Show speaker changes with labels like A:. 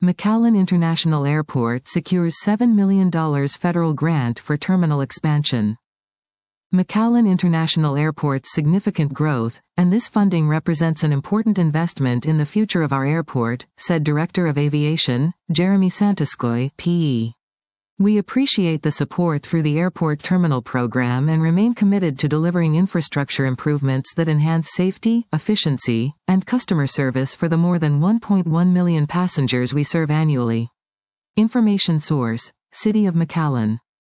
A: McAllen International Airport secures $7 million federal grant for terminal expansion. McAllen International Airport's significant growth, and this funding represents an important investment in the future of our airport, said Director of Aviation, Jeremy Santoskoy, PE. We appreciate the support through the Airport Terminal Program and remain committed to delivering infrastructure improvements that enhance safety, efficiency, and customer service for the more than 1.1 million passengers we serve annually. Information source: City of McAllen.